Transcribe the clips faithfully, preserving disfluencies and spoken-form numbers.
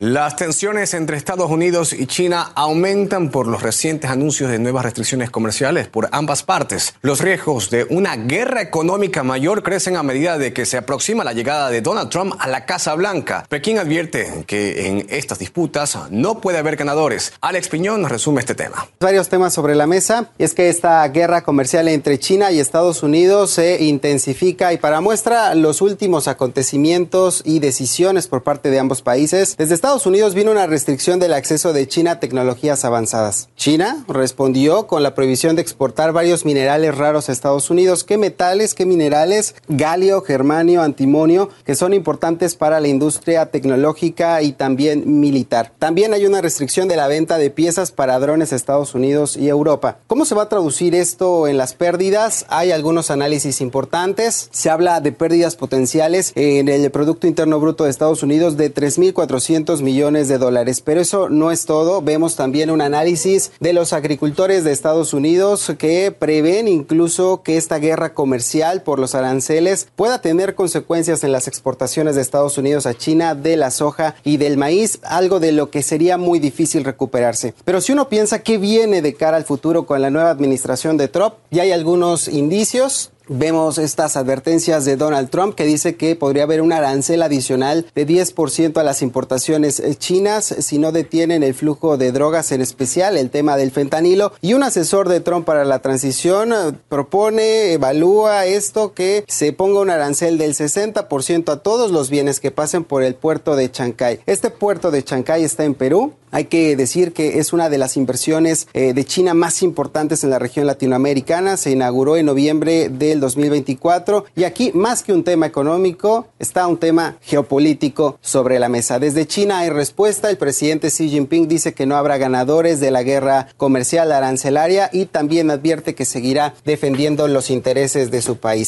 Las tensiones entre Estados Unidos y China aumentan por los recientes anuncios de nuevas restricciones comerciales por ambas partes. Los riesgos de una guerra económica mayor crecen a medida de que se aproxima la llegada de Donald Trump a la Casa Blanca. Pekín advierte que en estas disputas no puede haber ganadores. Alex Piñón nos resume este tema. Varios temas sobre la mesa. Es que esta guerra comercial entre China y Estados Unidos se intensifica y para muestra los últimos acontecimientos y decisiones por parte de ambos países. Desde Estados Estados Unidos vino una restricción del acceso de China a tecnologías avanzadas. China respondió con la prohibición de exportar varios minerales raros a Estados Unidos. ¿Qué metales, qué minerales? Galio, germanio, antimonio, que son importantes para la industria tecnológica y también militar. También hay una restricción de la venta de piezas para drones a Estados Unidos y Europa. ¿Cómo se va a traducir esto en las pérdidas? Hay algunos análisis importantes. Se habla de pérdidas potenciales en el Producto Interno Bruto de Estados Unidos de tres mil cuatrocientos millones de dólares. Pero eso no es todo. Vemos también un análisis de los agricultores de Estados Unidos que prevén incluso que esta guerra comercial por los aranceles pueda tener consecuencias en las exportaciones de Estados Unidos a China de la soja y del maíz, algo de lo que sería muy difícil recuperarse. Pero si uno piensa qué viene de cara al futuro con la nueva administración de Trump, ya hay algunos indicios. Vemos estas advertencias de Donald Trump que dice que podría haber un arancel adicional de diez por ciento a las importaciones chinas si no detienen el flujo de drogas, en especial el tema del fentanilo. Y un asesor de Trump para la transición propone, evalúa esto, que se ponga un arancel del sesenta por ciento a todos los bienes que pasen por el puerto de Chancay. Este puerto de Chancay está en Perú. Hay que decir que es una de las inversiones eh, de China más importantes en la región latinoamericana. Se inauguró en noviembre del dos mil veinticuatro y aquí, más que un tema económico, está un tema geopolítico sobre la mesa. Desde China hay respuesta. El presidente Xi Jinping dice que no habrá ganadores de la guerra comercial arancelaria y también advierte que seguirá defendiendo los intereses de su país.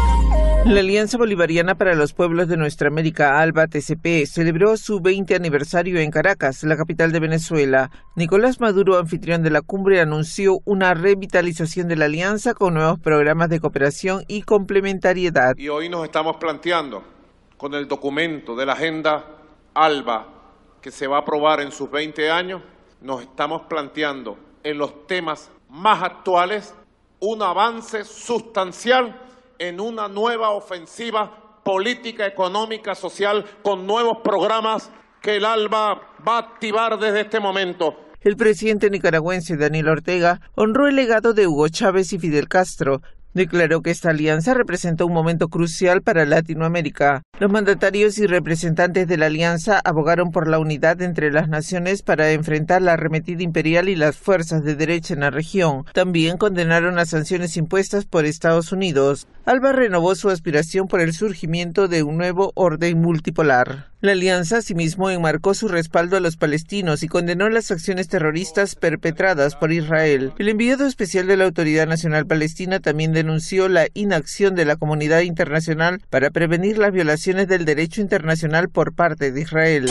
La Alianza Bolivariana para los Pueblos de Nuestra América, ALBA T C P, celebró su veinte aniversario en Caracas, la capital de Venezuela. Nicolás Maduro, anfitrión de la cumbre, anunció una revitalización de la alianza con nuevos programas de cooperación y complementariedad. Y hoy nos estamos planteando, con el documento de la agenda ALBA, que se va a aprobar en sus veinte años, nos estamos planteando en los temas más actuales un avance sustancial en una nueva ofensiva política, económica, social, con nuevos programas que el ALBA va a activar desde este momento. El presidente nicaragüense Daniel Ortega honró el legado de Hugo Chávez y Fidel Castro. Declaró que esta alianza representa un momento crucial para Latinoamérica. Los mandatarios y representantes de la alianza abogaron por la unidad entre las naciones para enfrentar la arremetida imperial y las fuerzas de derecha en la región. También condenaron las sanciones impuestas por Estados Unidos. ALBA renovó su aspiración por el surgimiento de un nuevo orden multipolar. La alianza asimismo enmarcó su respaldo a los palestinos y condenó las acciones terroristas perpetradas por Israel. El enviado especial de la Autoridad Nacional Palestina también denunció la inacción de la comunidad internacional para prevenir las violaciones del derecho internacional por parte de Israel.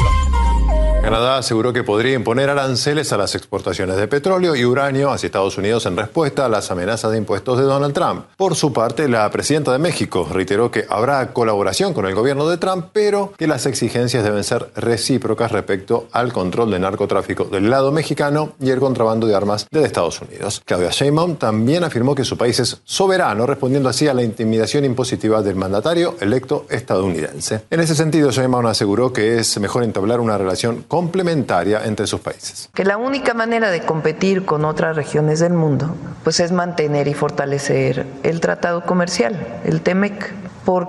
Canadá aseguró que podría imponer aranceles a las exportaciones de petróleo y uranio hacia Estados Unidos en respuesta a las amenazas de impuestos de Donald Trump. Por su parte, la presidenta de México reiteró que habrá colaboración con el gobierno de Trump, pero que las exigencias deben ser recíprocas respecto al control del narcotráfico del lado mexicano y el contrabando de armas de Estados Unidos. Claudia Sheinbaum también afirmó que su país es soberano, respondiendo así a la intimidación impositiva del mandatario electo estadounidense. En ese sentido, Sheinbaum aseguró que es mejor entablar una relación complementaria entre sus países. Que la única manera de competir con otras regiones del mundo pues es mantener y fortalecer el tratado comercial, el T M E C,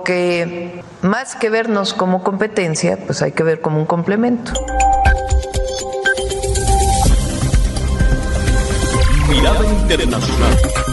porque más que vernos como competencia, pues hay que ver como un complemento. Mirada Internacional.